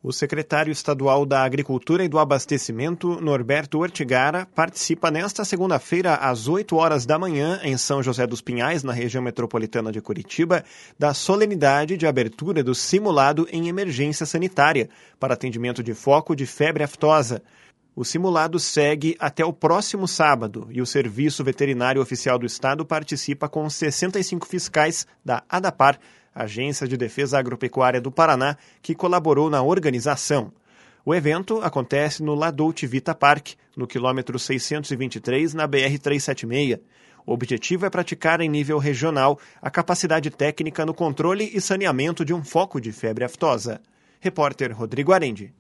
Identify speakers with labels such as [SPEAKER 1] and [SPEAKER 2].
[SPEAKER 1] O secretário estadual da Agricultura e do Abastecimento, Norberto Ortigara, participa nesta segunda-feira, às 8 horas da manhã, em São José dos Pinhais, na região metropolitana de Curitiba, da solenidade de abertura do simulado em emergência sanitária para atendimento de foco de febre aftosa. O simulado segue até o próximo sábado e o Serviço Veterinário Oficial do Estado participa com 65 fiscais da ADAPAR, Agência de Defesa Agropecuária do Paraná, que colaborou na organização. O evento acontece no La Dolce Vita Park, no quilômetro 623, na BR-376. O objetivo é praticar em nível regional a capacidade técnica no controle e saneamento de um foco de febre aftosa. Repórter Rodrigo Arendi.